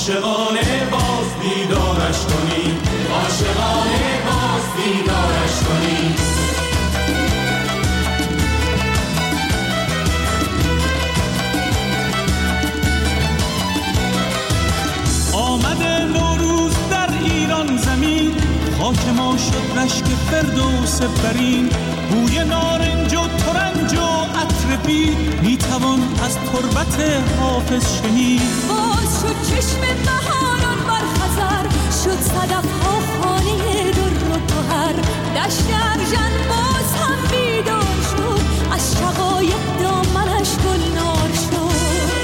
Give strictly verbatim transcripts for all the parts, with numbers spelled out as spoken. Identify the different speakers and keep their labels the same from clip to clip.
Speaker 1: عاشقانه باز بیدارش کنیم، عاشقانه باز بیدارش کنیم.
Speaker 2: آمده نوروز در ایران زمین، خاک ما شد رشک فردوس برین. بوی نارنج و ترنج و عطر بید، میتوان از تربت حافظ شنید.
Speaker 3: باز شد چشم بهاران بر خزر، شد صدف ها خانه در و گوهر. دشت ارژن باز هم بیدار شد، از شقایق دامنش گلنار شد.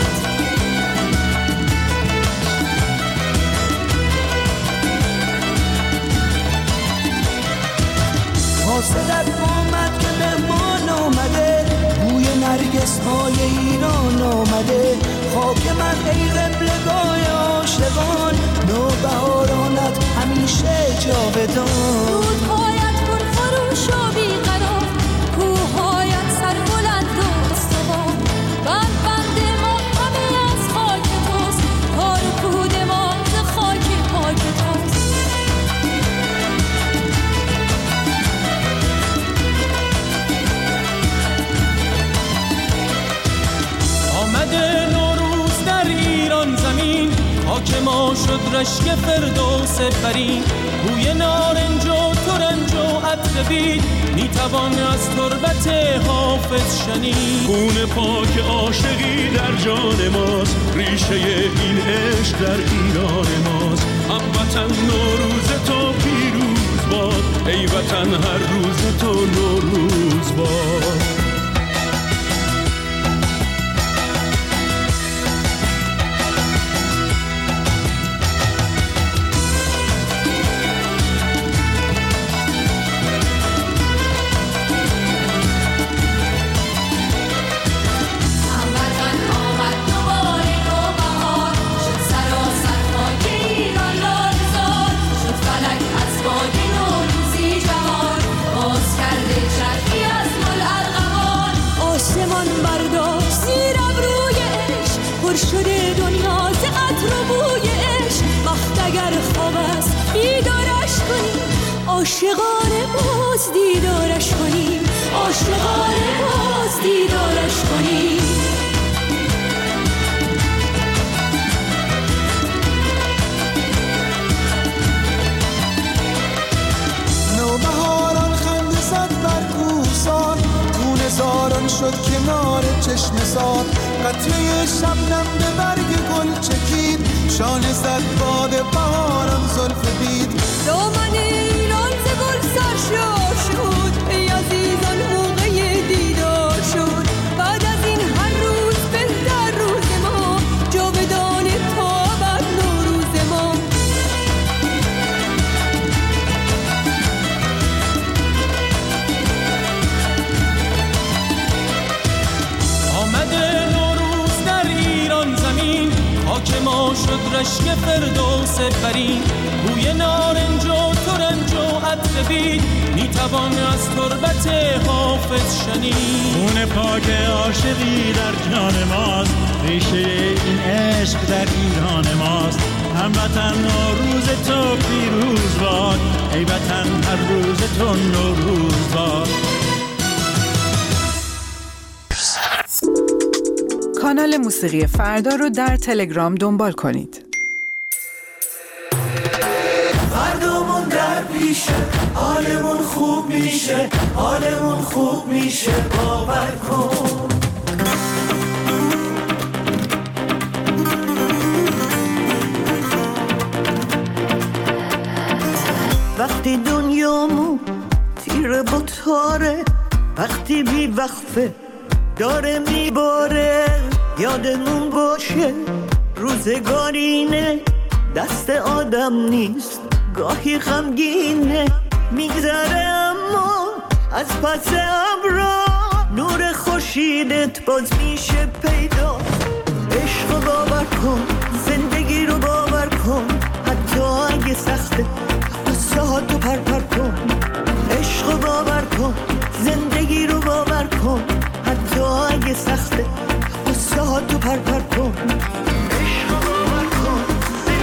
Speaker 4: حاسدت آمد که مهمان آمده، بوی نرگس های ایران آمده. خاک من ای قبلگاه عاشقان، نوبهارانت همیشه جاودان.
Speaker 3: رودهایت پر خروش و بیقرار، کوههایت سربلند و استوار. بند بند ما همه از خاک توست، کار و پود ما ز خاک پاک توست.
Speaker 2: آمده نوروز در ایران زمین، خاک ما شد رشک فردوس برین. بوی نارنج و ترنج و عطر بید، میتوان از تربت حافظ شنید.
Speaker 5: خون پاک عاشقی در جان ماست، ریشه این عشق در ایران ماست. هموطن نوروز تو پیروز باد، ای وطن هر روز تو نوروز باد.
Speaker 3: شده دنیا ز عطر و بوی عشق. وقت اگر خواب است بیدارش کنیم، عاشقانه باز دیدارش کنیم، عاشقانه باز دیدارش کنیم.
Speaker 4: نوبهاران خنده زد بر کوهسار، گونه زاران شد کنار چشم سار. قطره شبنم به برگ گل چکید، شانه زد باد بهاران زلف بید.
Speaker 3: دامن ایران ز گل سرشار شد، ای عزیزان موقع دیدار شد. بعد از این هر روز بهتر روز ما، جاودان تا ابد نوروز ما.
Speaker 2: آمده نوروز در ایران زمین، خاک ما شد رشک فردوس برین. بوی نارنج و ترنج و عطر بید، میتوان از تربت حافظ شنید.
Speaker 6: خون پاک عاشقی در جان ماست، ریشه این عشق در ایران ماست. هموطن نوروز تو پیروز باد، ای وطن هر روز تو نوروز باد.
Speaker 7: کانال موسیقی فردا رو در تلگرام دنبال کنید.
Speaker 4: فردامون در پیشه، حالمون خوب میشه، حالمون خوب میشه، باور کن. وقتی دنیامون تیره با تاره، وقتی بی وقفه داره میباره، یادمون باشه روزگارینه، دست آدم نیست، گاهی غمگینه. میگذره اما از پس ابرا، نور خورشیدت باز میشه پیدا. عشق رو باور کن، زندگی رو باور کن، حتی اگه سخته قصه ها تو پر پر کن. عشق رو باور کن، زندگی رو باور کن، حتی اگه سخته قصه ها تو پر پر کن. عشق رو باور کن،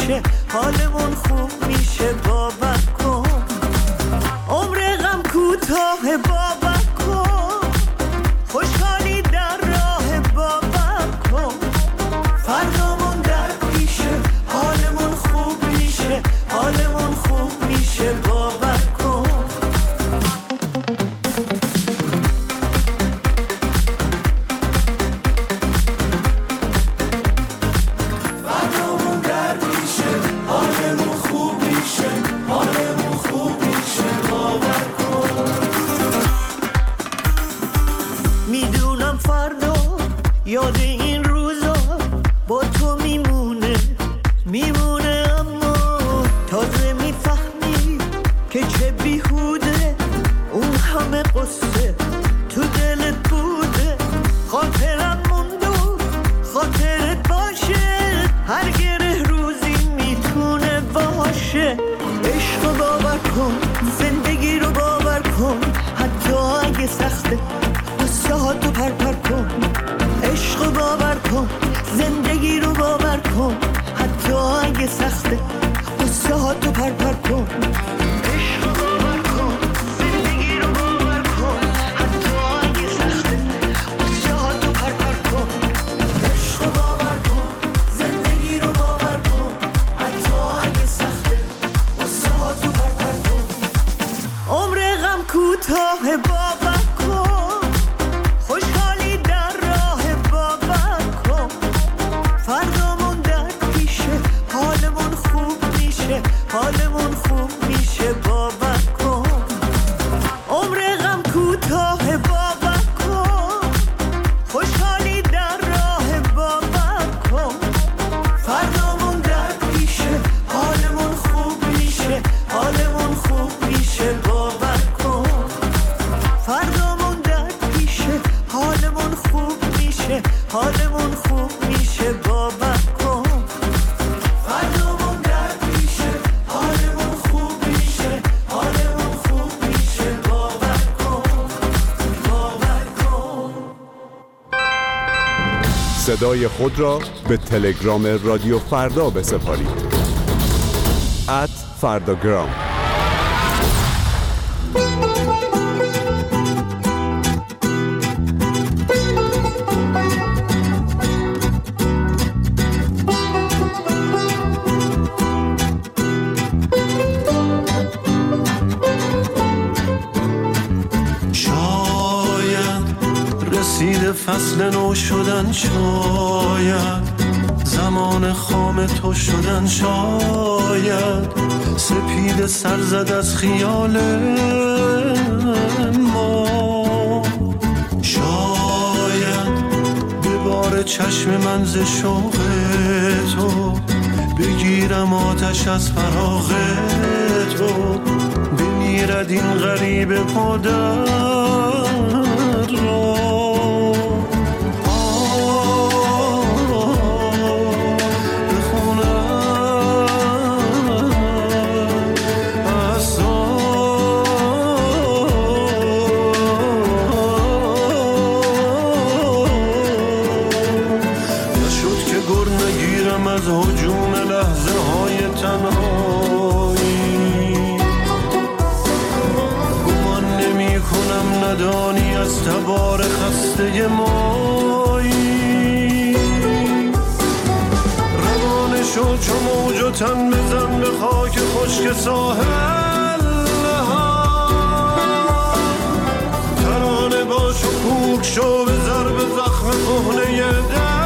Speaker 8: میشه، حالمون خوب میشه، باور کن. عمر غم کوتاه، باور کن. خوشحالی در راه، باور کن. فردامون در پیشه، حالمون خوب میشه، حالمون خوب میشه، باور کن.
Speaker 1: فردامون در پیشه، حالمون خوب میشه، حالمون خوب میشه، باور کن.
Speaker 8: میدونم فردا یاد این روزا با تو میمونه، میمونه، اما تازه میفهمی که چه بیهوده اون همه قصه تو دلت بوده. خاطرم موند و خاطرت باشه، هر گره روزی میتونه باشه. عشق رو باور کن، زندگی رو باور کن، حتی اگه سخته قصه ها تو پر پر کن. عشق رو باور کن، زندگی رو باور کن، حتی اگه سخته قصه ها تو پر پر کن. عشق رو باور کن، زندگی رو باور کن، حتی اگه سخته قصه ها تو پر پر کن.
Speaker 1: عشق رو باور کن، زندگی رو باور کن، حتی اگه سخته قصه ها تو پر پر کن.
Speaker 8: عمر غم کوتاه، باور کن. خوشحالی در راه، باور کن. فردامون در پیشه، حالمون خوب میشه، حالمون خوب میشه، باور کن. عمر غم کوتاه، باور کن. خوشحالی در راه، باور کن. فردامون در پیشه، حالمون خوب میشه، حالمون خوب میشه، باور کن. فردامون در پیشه، حالمون خوب میشه، حالمون خوب میشه، باور کن.
Speaker 1: فردامون در پیشه، حالمون خوب میشه، حالمون خوب میشه، باور کن، باور کن.
Speaker 9: صدای خود را به تلگرام رادیو فردا بسپارید. ات فرداگرام.
Speaker 5: رسیده فصل نو شدن، شاید زمان خام تو شدن، شاید سپید سر زد از خیال ما، شاید به بار چشم من ز شوق تو بگیرم آتش از فراق تو، بمیرد این غریب پادر را. از هجوم لحظه های تنهایی گمان نمی کنم ندانی از تبار خسته مایی، روانه شو چو موج و تن بزن به خاک خشک ساحل، ترانه باش و کوک شو به ضرب زخم کهنه دل.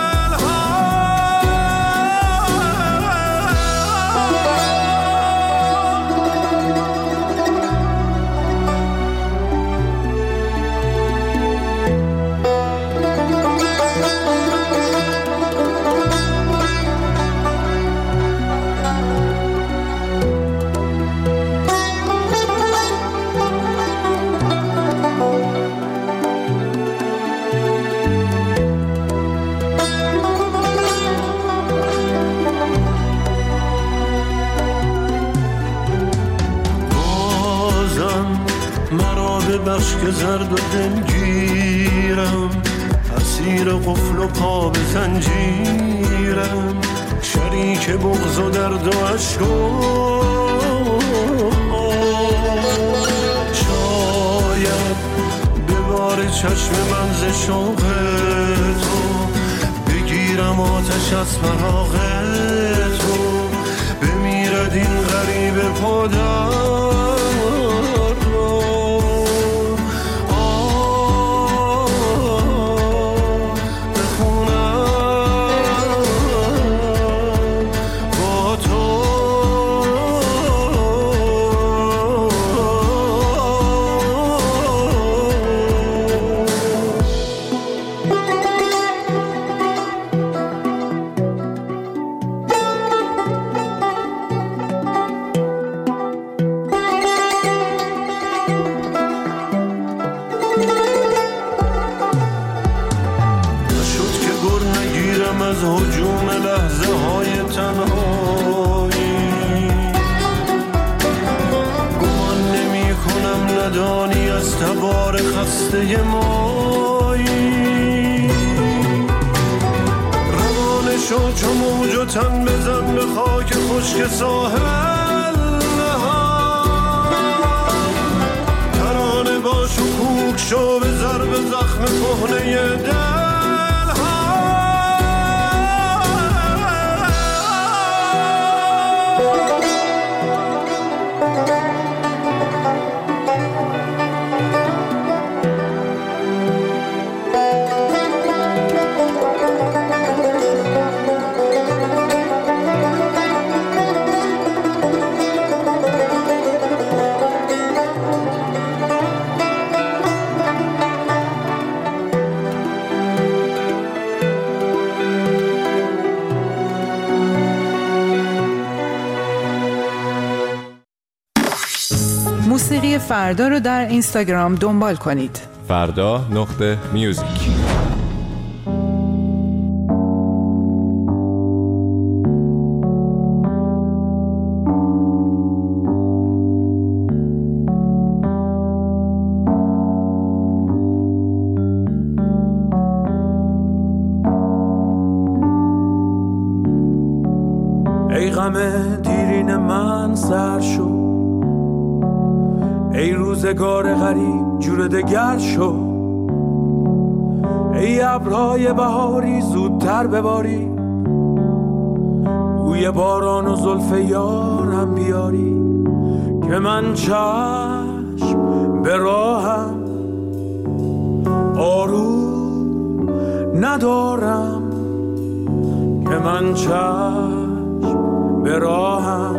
Speaker 5: بخش که زرد و دلگیرم، اسیر قفل و پا به زنجیرم، شریک که بغض و درد و عشق و شاید ببار چشم من ز شوق تو بگیرم آتش از فراق تو بمیرد این غریب پادر تبار خسته مایی روانه شو چو موج و تن بزن به خاک خشک ساحل نهان ترانه باش و کوک شو به ضرب زخم کهنه دل
Speaker 7: موسیقی فردا رو در اینستاگرام دنبال کنید.
Speaker 10: فردا نقطه میوزیک.
Speaker 11: ای غم دیرین من سر شو، ای روزگار غریب جور دگر شو، ای ابرهای بهاری زودتر بباری، بوی باران و زلف یارم بیاری، که من چشم به راهم آروم ندارم، که من چشم به راهم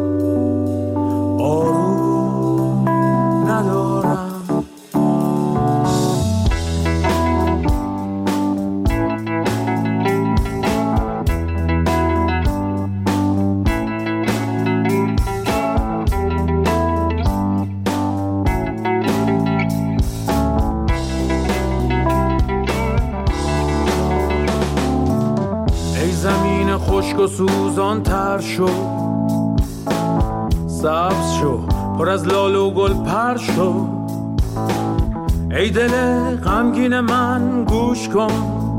Speaker 11: آروم ندارم. ای زمین خشک و سوزان تر شو، سبز شو پر از لاله و گل پر شو، ای دل غمگین من گوش کن،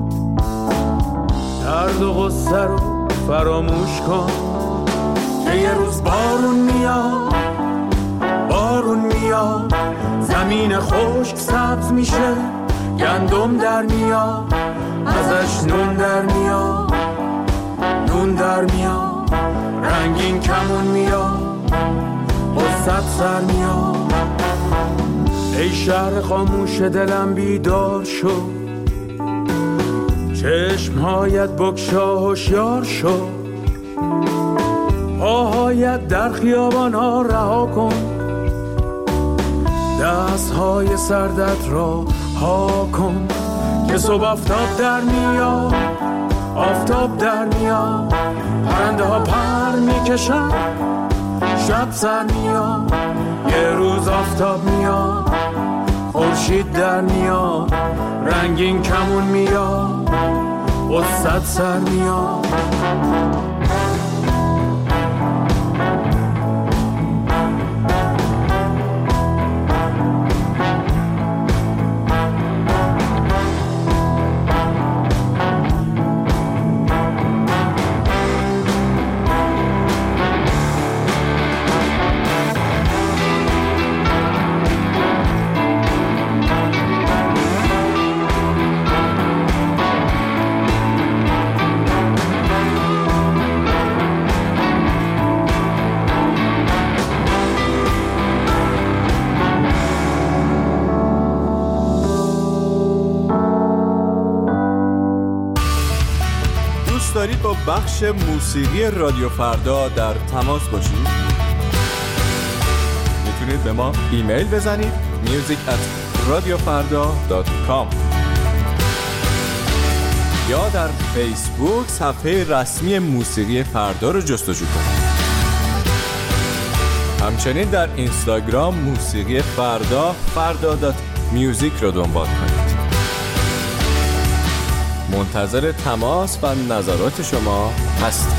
Speaker 11: درد و غصه رو فراموش کن، که یه روز بارون میاد بارون میاد، زمین خشک سبز میشه، گندم در میاد، ازش نون در میاد نون در میاد، رنگین کمون میاد قصت سر میاد. ای شهر خاموش دلم بیدار شو، چشمهایت بگشا هوشیار شو، پاهایت در خیابان ها رها کن، دستهای سردت را ها کن، که صبح آفتاب در میاد آفتاب در میاد، پرنده ها پر میکشن، شب سر میاد، یه روز آفتاب میاد، خورشید در میاد، رنگین کمون میاد، قصت سر میاد.
Speaker 10: بخش موسیقی رادیو فردا در تماس باشید؟ میتونید به ما ایمیل بزنید music at radiofarda dot com یا در فیسبوک صفحه رسمی موسیقی فردا رو جستجو کنید. همچنین در اینستاگرام موسیقی فردا فردا دات میوزیک رو دنبال کنید. منتظر تماس و نظرات شما هستیم.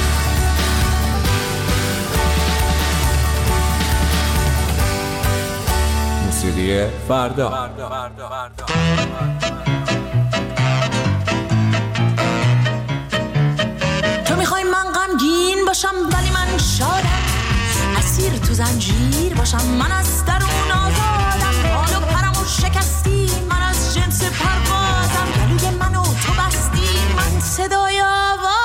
Speaker 10: موسیقی فردا.
Speaker 3: تو میخوای من غمگین باشم ولی من شادم، اسیر تو زنجیر باشم من از درون آزادم، بال و پرمو شکستی من از جنس پروازم، گلوی منو تو بستی من صدای آوازم.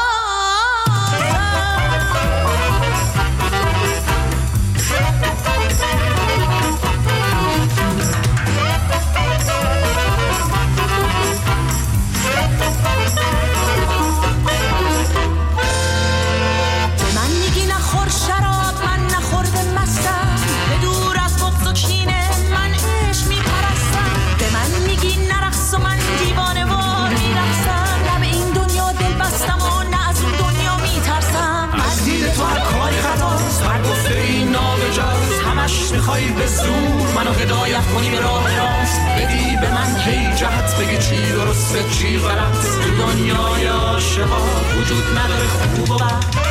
Speaker 1: میخوای به زور منو هدایت کنی به راه راست، بدی به من هی جهت، بگی چی درسته چی غلط. تو دنیای عاشقا وجود نداره خوب و بد.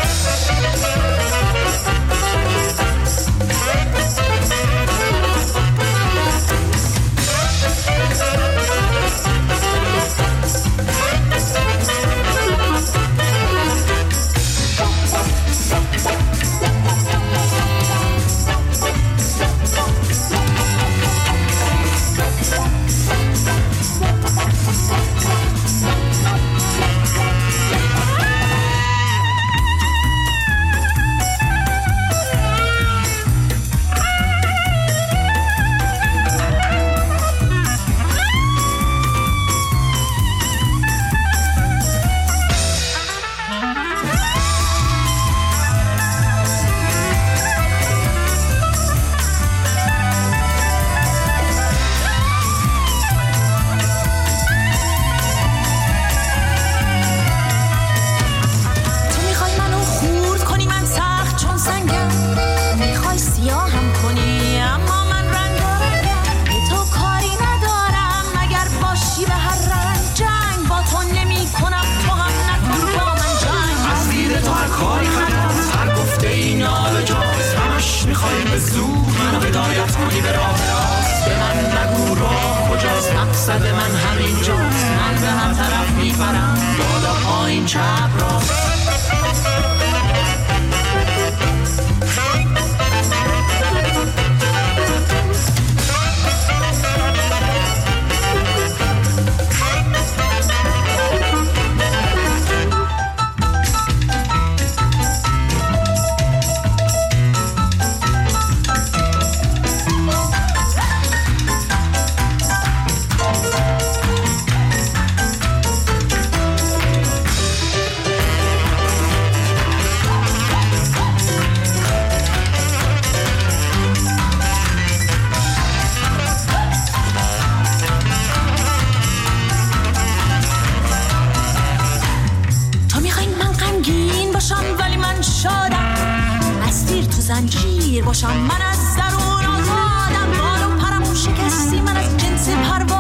Speaker 3: زنجیر باشم من از درون آزادم، بال و پرمو شکستی من از جنس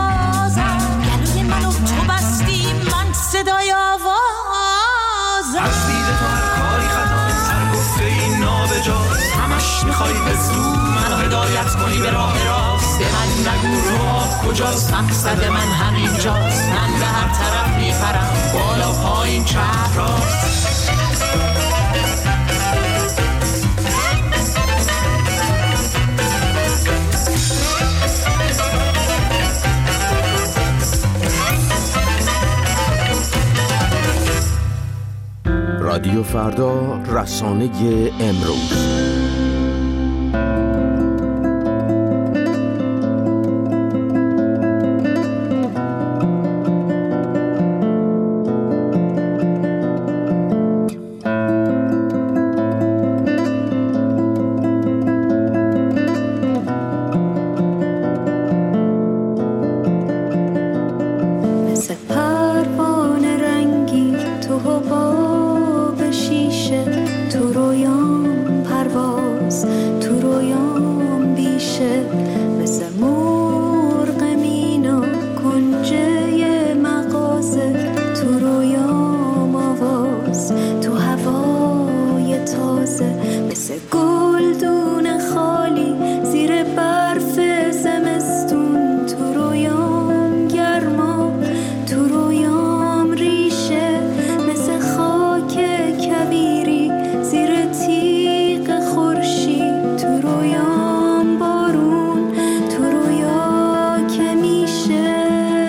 Speaker 3: پروازم، گلوی منو تو بستی من صدای آوازم.
Speaker 1: از دید تو هر کاری خطاست، هر گفته این نابجاست، همش میخوای به زور منو هدایت کنی به راه راست. به من نگو راه کجاست، مقصد من همینجاست، من به هر طرف میپرم بالا پایین چپ راست.
Speaker 12: رادیو فردا، رسانه امروز.
Speaker 3: مثل گلدون خالی زیر برف زمستون، تو رویام گرما، تو رویام ریشه، مثل خاک کبیری زیر تیغ خورشید، تو رویام بارون، تو رویا که میشه.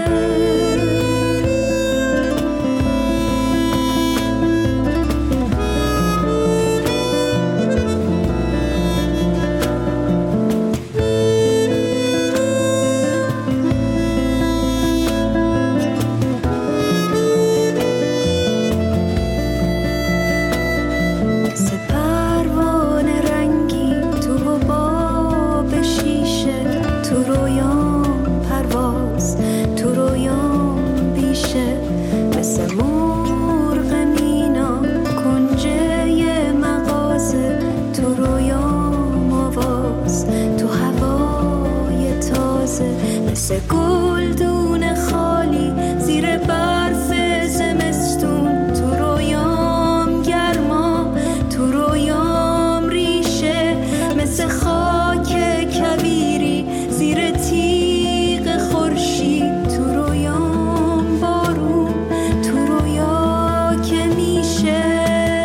Speaker 3: مثل گلدون خالی زیر برف زمستون، تو رویام گرما، تو رویام ریشه، مثل خاک کبیری زیر تیغ خورشید، تو رویام بارون، تو رویا که میشه.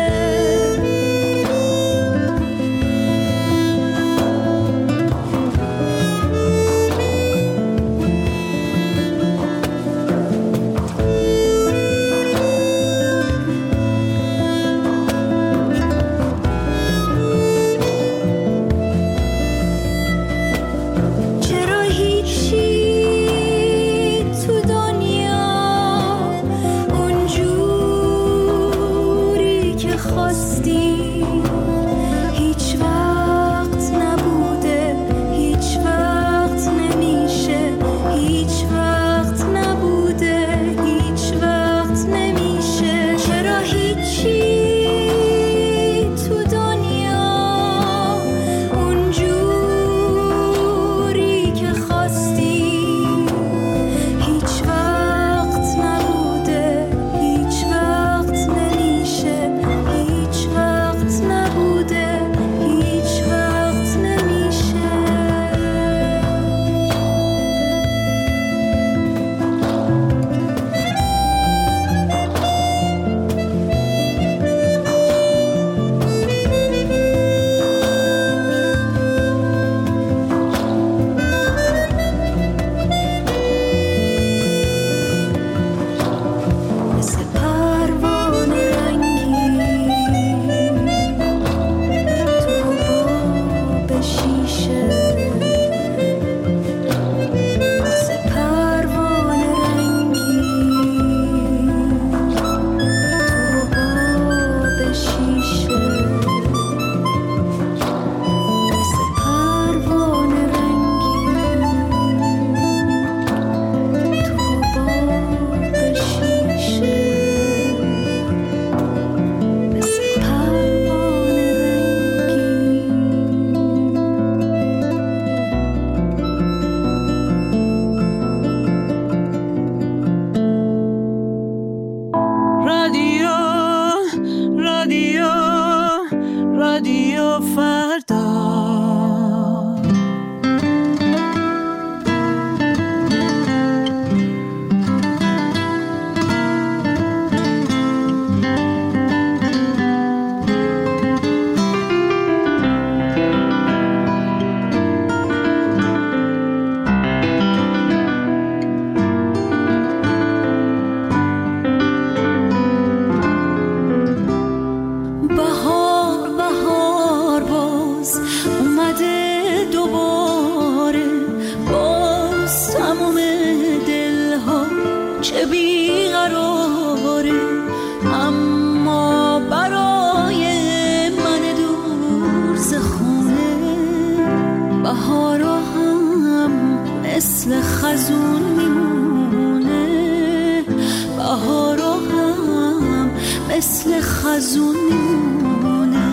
Speaker 13: مثل خزون میمونه،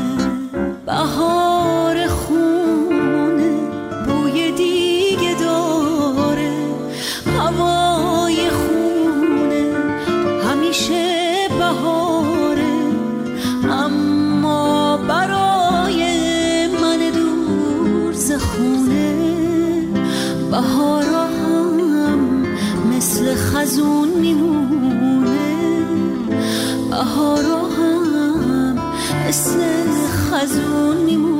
Speaker 13: بهار خونه بوی دیگه داره، هوای خونه همیشه بهاره، اما برای بهارا هم مثل خزون میمونه، بهارا هم مثل خزون میمونه.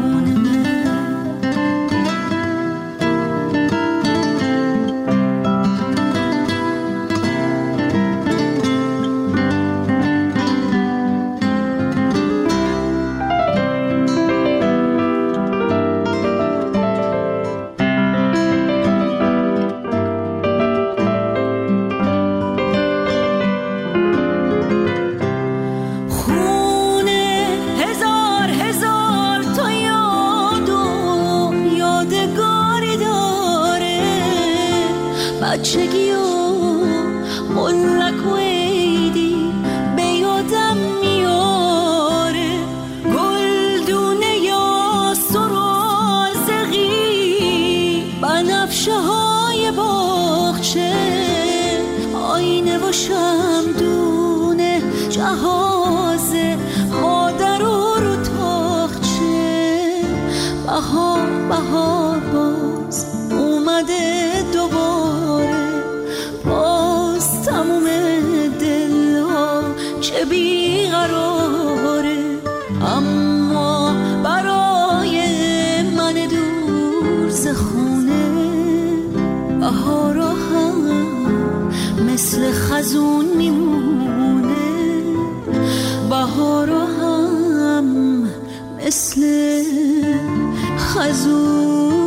Speaker 13: بچگی و ملک و عیدی به یادم میاره، گلدونه یا سرازقی، بنفشه های باغچه، آینه و شمدونه، جهاز مادر و رو تاخچه. بهار بهار باز اومده دوباره، باز تموم دلها چه بیقراره، اما برای من دور ز خونه بهارا هم مثل خزون میمونه، بهارا هم مثل خزون